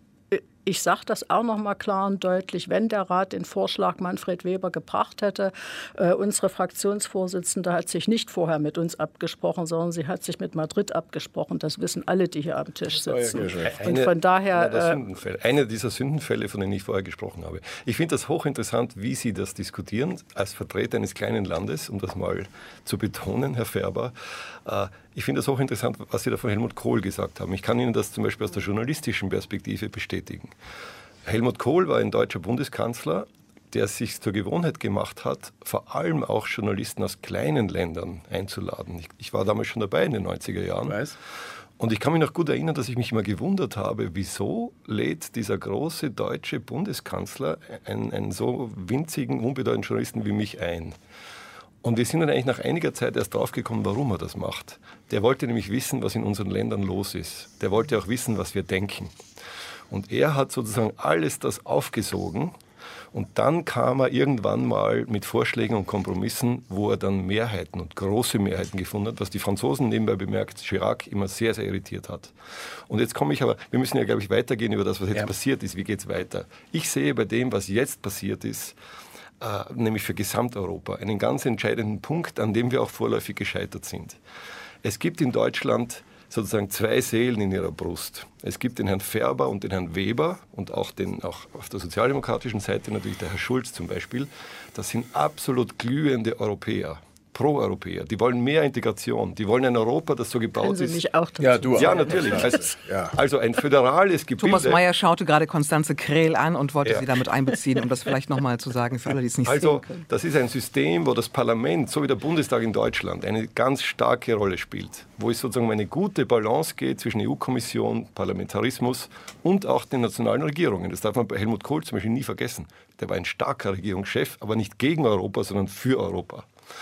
ich sage das auch noch mal klar und deutlich, wenn der Rat den Vorschlag Manfred Weber gebracht hätte, äh, unsere Fraktionsvorsitzende hat sich nicht vorher mit uns abgesprochen, sondern sie hat sich mit Madrid abgesprochen. Das wissen alle, die hier am Tisch sitzen. Und von daher... Äh, Einer dieser Sündenfälle, von denen ich vorher gesprochen habe. Ich finde das hochinteressant, wie Sie das diskutieren, als Vertreter eines kleinen Landes, um das mal zu betonen, Herr Färber. Äh, Ich finde das hochinteressant, was Sie da von Helmut Kohl gesagt haben. Ich kann Ihnen das zum Beispiel aus der journalistischen Perspektive bestätigen. Helmut Kohl war ein deutscher Bundeskanzler, der es sich zur Gewohnheit gemacht hat, vor allem auch Journalisten aus kleinen Ländern einzuladen. Ich, ich war damals schon dabei in den neunziger Jahren. Weiß. Und ich kann mich noch gut erinnern, dass ich mich immer gewundert habe, wieso lädt dieser große deutsche Bundeskanzler einen, einen so winzigen, unbedeutenden Journalisten wie mich ein. Und wir sind dann eigentlich nach einiger Zeit erst draufgekommen, warum er das macht. Der wollte nämlich wissen, was in unseren Ländern los ist. Der wollte auch wissen, was wir denken. Und er hat sozusagen alles das aufgesogen. Und dann kam er irgendwann mal mit Vorschlägen und Kompromissen, wo er dann Mehrheiten und große Mehrheiten gefunden hat, was die Franzosen nebenbei bemerkt, Chirac immer sehr, sehr irritiert hat. Und jetzt komme ich aber, wir müssen ja, glaube ich, weitergehen über das, was jetzt ja. passiert ist. Wie geht es weiter? Ich sehe bei dem, was jetzt passiert ist, Äh, nämlich für Gesamteuropa, einen ganz entscheidenden Punkt, an dem wir auch vorläufig gescheitert sind. Es gibt in Deutschland sozusagen zwei Seelen in ihrer Brust. Es gibt den Herrn Färber und den Herrn Weber und auch, den, auch auf der sozialdemokratischen Seite natürlich der Herr Schulz zum Beispiel. Das sind absolut glühende Europäer. Pro-Europäer. Die wollen mehr Integration. Die wollen ein Europa, das so gebaut Sie ist. mich auch dazu? Ja, du ja, auch. natürlich. Also, ja. also ein föderales Gebilde. Thomas Mayer schaute gerade Konstanze Krehl an und wollte ja. sie damit einbeziehen, um das vielleicht nochmal zu sagen, für alle, die es nicht also, sehen können. Das ist ein System, wo das Parlament, so wie der Bundestag in Deutschland, eine ganz starke Rolle spielt. Wo es sozusagen um eine gute Balance geht zwischen E U-Kommission, Parlamentarismus und auch den nationalen Regierungen. Das darf man bei Helmut Kohl zum Beispiel nie vergessen. Der war ein starker Regierungschef, aber nicht gegen Europa, sondern für Europa.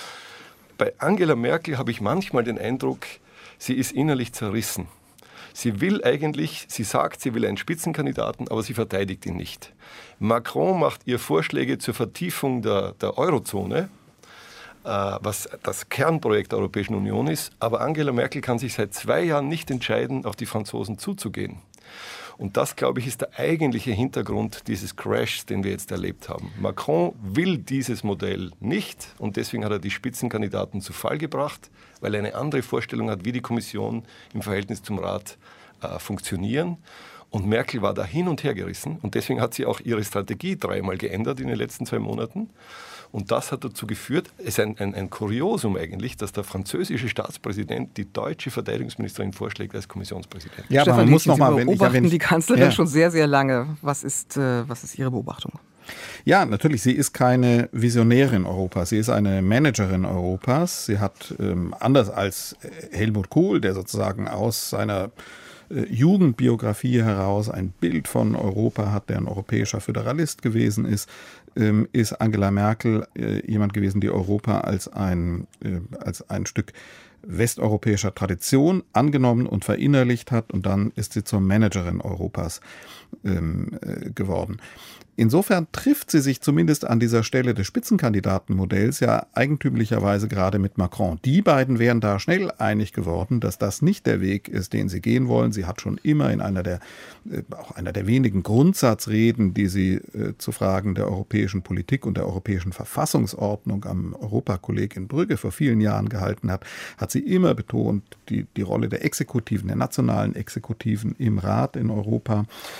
Bei Angela Merkel habe ich manchmal den Eindruck, sie ist innerlich zerrissen. Sie will eigentlich, sie sagt, sie will einen Spitzenkandidaten, aber sie verteidigt ihn nicht. Macron macht ihr Vorschläge zur Vertiefung der, der Eurozone, äh, was das Kernprojekt der Europäischen Union ist. Aber Angela Merkel kann sich seit zwei Jahren nicht entscheiden, auf die Franzosen zuzugehen. Und das, glaube ich, ist der eigentliche Hintergrund dieses Crashs, den wir jetzt erlebt haben. Macron will dieses Modell nicht und deswegen hat er die Spitzenkandidaten zu Fall gebracht, weil er eine andere Vorstellung hat, wie die Kommission im Verhältnis zum Rat äh, funktionieren. Und Merkel war da hin und her gerissen und deswegen hat sie auch ihre Strategie dreimal geändert in den letzten zwei Monaten. Und das hat dazu geführt, es ist ein, ein, ein Kuriosum eigentlich, dass der französische Staatspräsident die deutsche Verteidigungsministerin vorschlägt als Kommissionspräsident. Ja, Stefan, aber man muss noch mal, wenn ich, wenn ich, die Kanzlerin ja. schon sehr, sehr lange. Was ist, äh, was ist Ihre Beobachtung? Ja, natürlich, sie ist keine Visionärin Europas, sie ist eine Managerin Europas. Sie hat ähm, anders als Helmut Kohl, der sozusagen aus seiner Jugendbiografie heraus ein Bild von Europa hat, der ein europäischer Föderalist gewesen ist, ähm, ist Angela Merkel äh, jemand gewesen, die Europa als ein, äh, als ein Stück westeuropäischer Tradition angenommen und verinnerlicht hat und dann ist sie zur Managerin Europas ähm, äh, geworden. Insofern trifft sie sich zumindest an dieser Stelle des Spitzenkandidatenmodells ja eigentümlicherweise gerade mit Macron. Die beiden wären da schnell einig geworden, dass das nicht der Weg ist, den sie gehen wollen. Sie hat schon immer in einer der, auch einer der wenigen Grundsatzreden, die sie äh, zu Fragen der europäischen Politik und der europäischen Verfassungsordnung am Europakolleg in Brügge vor vielen Jahren gehalten hat, hat sie immer betont, die, die Rolle der Exekutiven, der nationalen Exekutiven im Rat in Europa.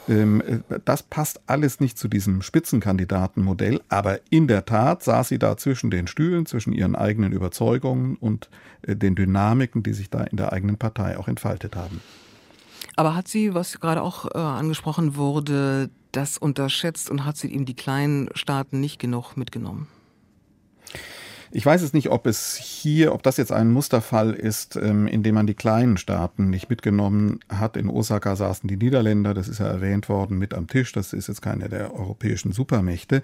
Das passt alles nicht zu diesem Spitzenkandidatenmodell, aber in der Tat saß sie da zwischen den Stühlen, zwischen ihren eigenen Überzeugungen und den Dynamiken, die sich da in der eigenen Partei auch entfaltet haben. Aber hat sie, was gerade auch äh, angesprochen wurde, das unterschätzt und hat sie eben die kleinen Staaten nicht genug mitgenommen? Ich weiß es nicht, ob es hier, ob das jetzt ein Musterfall ist, in dem man die kleinen Staaten nicht mitgenommen hat. In Osaka saßen die Niederländer, das ist ja erwähnt worden, mit am Tisch. Das ist jetzt keine der europäischen Supermächte.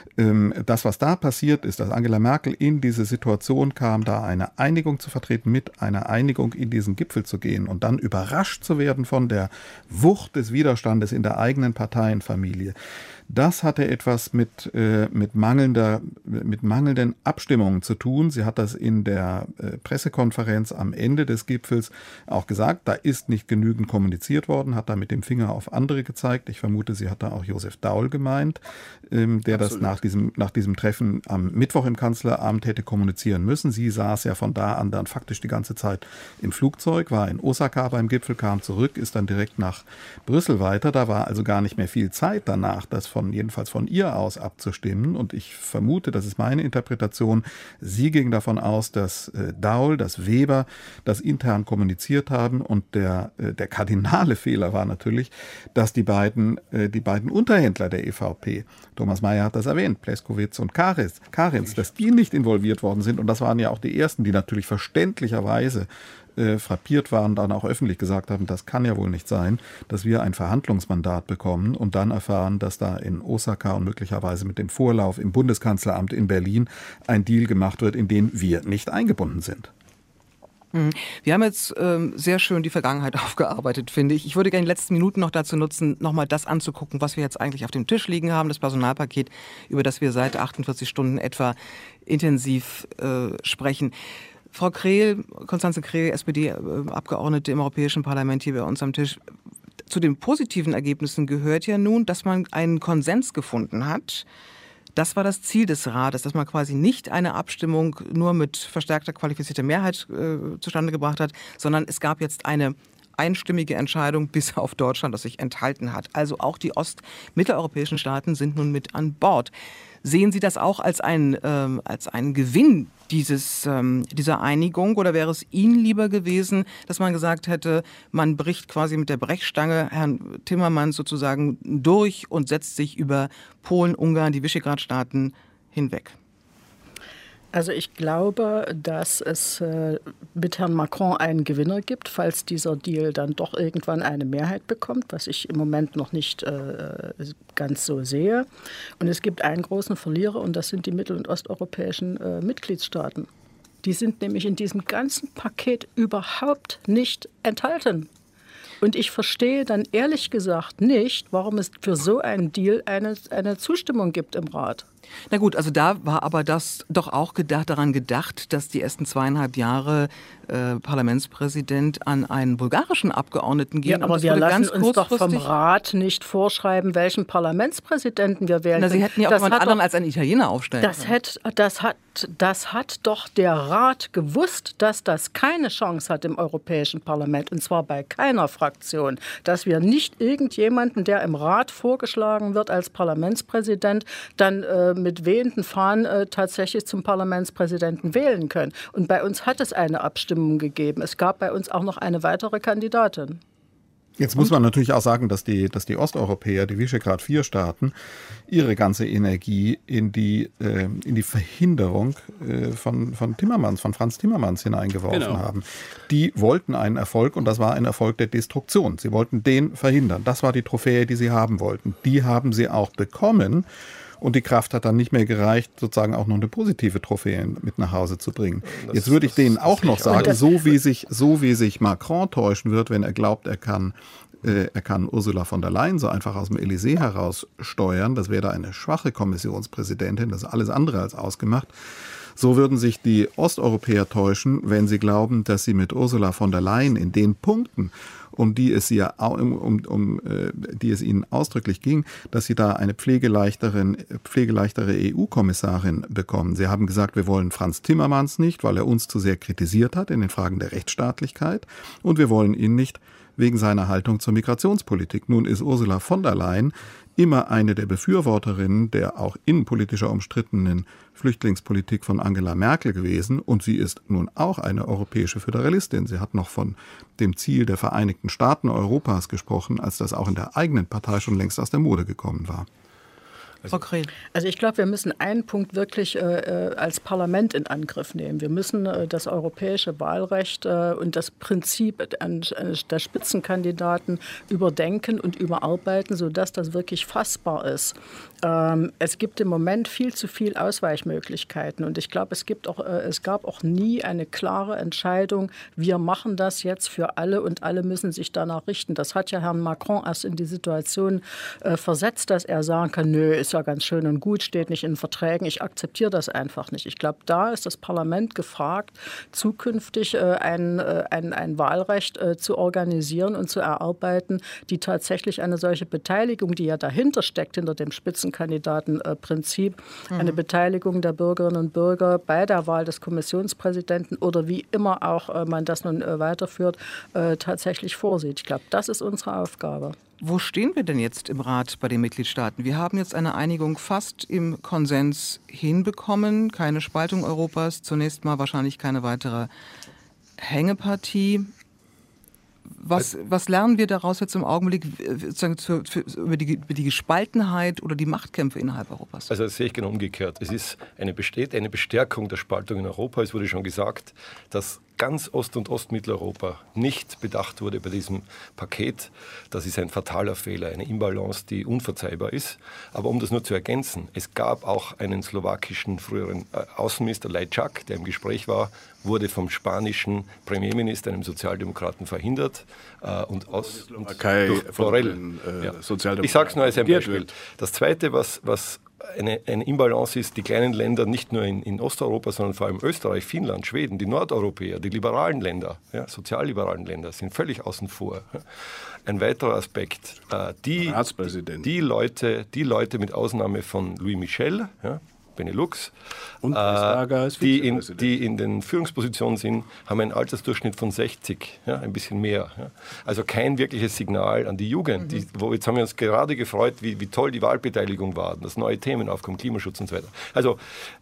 Das, was da passiert ist, dass Angela Merkel in diese Situation kam, da eine Einigung zu vertreten, mit einer Einigung in diesen Gipfel zu gehen und dann überrascht zu werden von der Wucht des Widerstandes in der eigenen Parteienfamilie. Das hatte etwas mit, äh, mit, mangelnder, mit mangelnden Abstimmungen zu tun. Sie hat das in der äh, Pressekonferenz am Ende des Gipfels auch gesagt. Da ist nicht genügend kommuniziert worden, hat da mit dem Finger auf andere gezeigt. Ich vermute, sie hat da auch Josef Daul gemeint, ähm, der Absolut. das nach diesem, nach diesem Treffen am Mittwoch im Kanzleramt hätte kommunizieren müssen. Sie saß ja von da an dann faktisch die ganze Zeit im Flugzeug, war in Osaka beim Gipfel, kam zurück, ist dann direkt nach Brüssel weiter. Da war also gar nicht mehr viel Zeit danach, das von, jedenfalls von ihr aus abzustimmen. Und ich vermute, das ist meine Interpretation, sie ging davon aus, dass äh, Daul, dass Weber das intern kommuniziert haben. Und der, äh, der kardinale Fehler war natürlich, dass die beiden, äh, die beiden Unterhändler der E V P, Thomas Mayer hat das erwähnt, Pleskowitz und Karis, Karins, dass die nicht involviert worden sind. Und das waren ja auch die ersten, die natürlich verständlicherweise Äh, frappiert waren, dann auch öffentlich gesagt haben, das kann ja wohl nicht sein, dass wir ein Verhandlungsmandat bekommen und dann erfahren, dass da in Osaka und möglicherweise mit dem Vorlauf im Bundeskanzleramt in Berlin ein Deal gemacht wird, in den wir nicht eingebunden sind. Wir haben jetzt ähm, sehr schön die Vergangenheit aufgearbeitet, finde ich. Ich würde gerne die letzten Minuten noch dazu nutzen, nochmal das anzugucken, was wir jetzt eigentlich auf dem Tisch liegen haben, das Personalpaket, über das wir seit achtundvierzig Stunden etwa intensiv äh, sprechen. Frau Krehl, Konstanze Krehl, S P D-Abgeordnete im Europäischen Parlament hier bei uns am Tisch. Zu den positiven Ergebnissen gehört ja nun, dass man einen Konsens gefunden hat. Das war das Ziel des Rates, dass man quasi nicht eine Abstimmung nur mit verstärkter qualifizierter Mehrheit äh, zustande gebracht hat, sondern es gab jetzt eine einstimmige Entscheidung bis auf Deutschland, das sich enthalten hat. Also auch die ost-mitteleuropäischen Staaten sind nun mit an Bord. Sehen Sie das auch als ein, ähm, als einen Gewinn dieses, ähm, dieser Einigung oder wäre es Ihnen lieber gewesen, dass man gesagt hätte, man bricht quasi mit der Brechstange Herrn Timmermans sozusagen durch und setzt sich über Polen, Ungarn, die Visegrad-Staaten hinweg? Also ich glaube, dass es äh, mit Herrn Macron einen Gewinner gibt, falls dieser Deal dann doch irgendwann eine Mehrheit bekommt, was ich im Moment noch nicht äh, ganz so sehe. Und es gibt einen großen Verlierer und das sind die mittel- und osteuropäischen äh, Mitgliedstaaten. Die sind nämlich in diesem ganzen Paket überhaupt nicht enthalten. Und ich verstehe dann ehrlich gesagt nicht, warum es für so einen Deal eine, eine Zustimmung gibt im Rat. Na gut, also da war aber das doch auch gedacht, daran gedacht, dass die ersten zweieinhalb Jahre äh, Parlamentspräsident an einen bulgarischen Abgeordneten gehen. Ja, aber wir lassen uns doch vom Rat nicht vorschreiben, welchen Parlamentspräsidenten wir wählen. Na, Sie hätten ja auch das jemand anderen doch, als einen Italiener aufstellen das können. Hätt, das, hat, das hat doch der Rat gewusst, dass das keine Chance hat im Europäischen Parlament, und zwar bei keiner Fraktion, dass wir nicht irgendjemanden, der im Rat vorgeschlagen wird als Parlamentspräsident, dann äh, mit wehenden Fahnen äh, tatsächlich zum Parlamentspräsidenten wählen können. Und bei uns hat es eine Abstimmung gegeben. Es gab bei uns auch noch eine weitere Kandidatin. Jetzt muss man natürlich auch sagen, dass die, dass die Osteuropäer, die Visegrad vier Staaten, ihre ganze Energie in die, äh, in die Verhinderung äh, von, von Timmermans, von Franz Timmermans hineingeworfen genau. haben. Die wollten einen Erfolg und das war ein Erfolg der Destruktion. Sie wollten den verhindern. Das war die Trophäe, die sie haben wollten. Die haben sie auch bekommen. Und die Kraft hat dann nicht mehr gereicht, sozusagen auch noch eine positive Trophäe mit nach Hause zu bringen. Das, Jetzt würde ich denen auch noch sagen, so wie sich, so wie sich Macron täuschen wird, wenn er glaubt, er kann, äh, er kann Ursula von der Leyen so einfach aus dem Élysée heraus steuern, das wäre da eine schwache Kommissionspräsidentin, das ist alles andere als ausgemacht. So würden sich die Osteuropäer täuschen, wenn sie glauben, dass sie mit Ursula von der Leyen in den Punkten, um die es, ja, um, um, um die es ihnen ausdrücklich ging, dass sie da eine pflegeleichtere E U-Kommissarin bekommen. Sie haben gesagt, wir wollen Franz Timmermans nicht, weil er uns zu sehr kritisiert hat in den Fragen der Rechtsstaatlichkeit. Und wir wollen ihn nicht, wegen seiner Haltung zur Migrationspolitik. Nun ist Ursula von der Leyen immer eine der Befürworterinnen der auch innenpolitischer umstrittenen Flüchtlingspolitik von Angela Merkel gewesen. Und sie ist nun auch eine europäische Föderalistin. Sie hat noch von dem Ziel der Vereinigten Staaten Europas gesprochen, als das auch in der eigenen Partei schon längst aus der Mode gekommen war. Frau Krehl. Also ich glaube, wir müssen einen Punkt wirklich äh, als Parlament in Angriff nehmen. Wir müssen äh, das europäische Wahlrecht äh, und das Prinzip an, an der Spitzenkandidaten überdenken und überarbeiten, sodass das wirklich fassbar ist. Ähm, es gibt im Moment viel zu viel Ausweichmöglichkeiten und ich glaube, es gibt auch, äh, es gab auch nie eine klare Entscheidung, wir machen das jetzt für alle und alle müssen sich danach richten. Das hat ja Herrn Macron erst in die Situation äh, versetzt, dass er sagen kann, nö, ist ja ganz schön und gut, steht nicht in Verträgen, ich akzeptiere das einfach nicht. Ich glaube, da ist das Parlament gefragt, zukünftig äh, ein, äh, ein, ein Wahlrecht äh, zu organisieren und zu erarbeiten, die tatsächlich eine solche Beteiligung, die ja dahinter steckt, hinter dem Spitzenkandidatenprinzip, mhm. eine Beteiligung der Bürgerinnen und Bürger bei der Wahl des Kommissionspräsidenten oder wie immer auch äh, man das nun äh, weiterführt, äh, tatsächlich vorsieht. Ich glaube, das ist unsere Aufgabe. Wo stehen wir denn jetzt im Rat bei den Mitgliedstaaten? Wir haben jetzt eine Einigung fast im Konsens hinbekommen. Keine Spaltung Europas, zunächst mal wahrscheinlich keine weitere Hängepartie. Was, was lernen wir daraus jetzt im Augenblick sozusagen für, für, über, die, über die Gespaltenheit oder die Machtkämpfe innerhalb Europas? Also das sehe ich genau umgekehrt. Es ist eine, besteht eine Bestärkung der Spaltung in Europa. Es wurde schon gesagt, dass ganz Ost- und Ostmitteleuropa nicht bedacht wurde bei diesem Paket. Das ist ein fataler Fehler, eine Imbalance, die unverzeihbar ist. Aber um das nur zu ergänzen, es gab auch einen slowakischen früheren Außenminister, Lajčák, der im Gespräch war, wurde vom spanischen Premierminister, einem Sozialdemokraten, verhindert. Äh, und aus und durch Borrell. Den, äh, ja. Ich sage es nur als ein Beispiel. Das Zweite, was, was Eine, eine Imbalance ist, die kleinen Länder, nicht nur in, in Osteuropa, sondern vor allem Österreich, Finnland, Schweden, die Nordeuropäer, die liberalen Länder, ja, sozialliberalen Länder, sind völlig außen vor. Ja. Ein weiterer Aspekt, äh, die, die, Leute, die Leute mit Ausnahme von Louis Michel, ja, Benelux, und äh, die, in, die in den Führungspositionen sind, haben einen Altersdurchschnitt von sechzig, ja, ein bisschen mehr. Ja. Also kein wirkliches Signal an die Jugend. Mhm. Die, wo, jetzt haben wir uns gerade gefreut, wie, wie toll die Wahlbeteiligung war, dass neue Themen aufkommen, Klimaschutz und so weiter. Also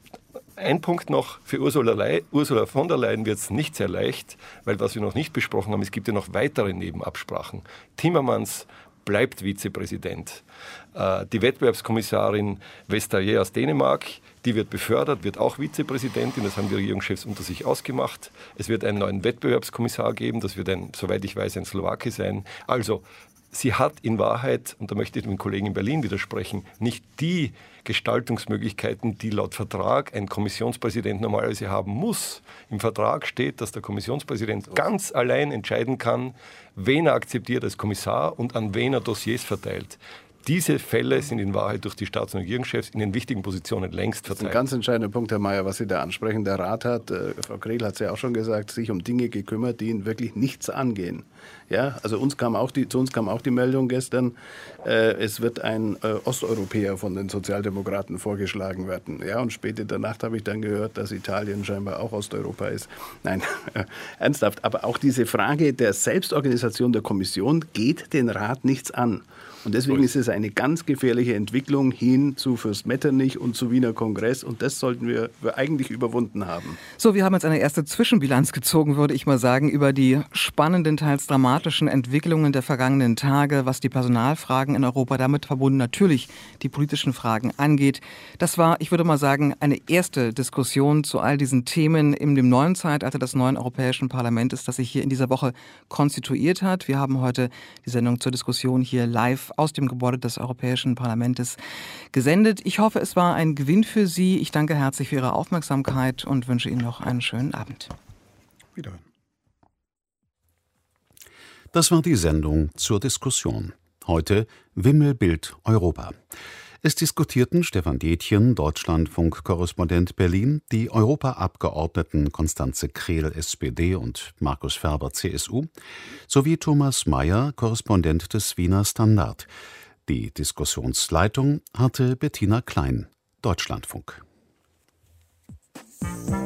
ein Punkt noch, für Ursula, Le- Ursula von der Leyen wird es nicht sehr leicht, weil was wir noch nicht besprochen haben, es gibt ja noch weitere Nebenabsprachen. Timmermans bleibt Vizepräsident. Äh, die Wettbewerbskommissarin Vestager aus Dänemark, die wird befördert, wird auch Vizepräsidentin, das haben die Regierungschefs unter sich ausgemacht. Es wird einen neuen Wettbewerbskommissar geben, das wird, ein, soweit ich weiß, ein Slowake sein. Also, sie hat in Wahrheit, und da möchte ich dem Kollegen in Berlin widersprechen, nicht die Gestaltungsmöglichkeiten, die laut Vertrag ein Kommissionspräsident normalerweise haben muss. Im Vertrag steht, dass der Kommissionspräsident ganz allein entscheiden kann, wen er akzeptiert als Kommissar und an wen er Dossiers verteilt. Diese Fälle sind in Wahrheit durch die Staats- und Regierungschefs in den wichtigen Positionen längst verteilt. Das ist ein ganz entscheidender Punkt, Herr Mayer, was Sie da ansprechen. Der Rat hat, äh, Frau Krehl hat es ja auch schon gesagt, sich um Dinge gekümmert, die ihn wirklich nichts angehen. Ja, also uns kam auch die, zu uns kam auch die Meldung gestern, äh, es wird ein äh, Osteuropäer von den Sozialdemokraten vorgeschlagen werden. Ja, und spät in der Nacht habe ich dann gehört, dass Italien scheinbar auch Osteuropa ist. Nein, äh, ernsthaft. Aber auch diese Frage der Selbstorganisation der Kommission geht den Rat nichts an. Und deswegen ist es eine ganz gefährliche Entwicklung hin zu Fürst Metternich und zu Wiener Kongress. Und das sollten wir eigentlich überwunden haben. So, wir haben jetzt eine erste Zwischenbilanz gezogen, würde ich mal sagen, über die spannenden, teils dramatischen Entwicklungen der vergangenen Tage, was die Personalfragen in Europa, damit verbunden natürlich die politischen Fragen angeht. Das war, ich würde mal sagen, eine erste Diskussion zu all diesen Themen in dem neuen Zeitalter des neuen Europäischen Parlaments, das sich hier in dieser Woche konstituiert hat. Wir haben heute die Sendung zur Diskussion hier live aus dem Gebäude des Europäischen Parlaments gesendet. Ich hoffe, es war ein Gewinn für Sie. Ich danke herzlich für Ihre Aufmerksamkeit und wünsche Ihnen noch einen schönen Abend. Wiederhören. Das war die Sendung zur Diskussion. Heute Wimmelbild Europa. Es diskutierten Stefan Detjen, Deutschlandfunk-Korrespondent Berlin, die Europaabgeordneten Constanze Krehl, S P D, und Markus Ferber, C S U, sowie Thomas Mayer, Korrespondent des Wiener Standard. Die Diskussionsleitung hatte Bettina Klein, Deutschlandfunk.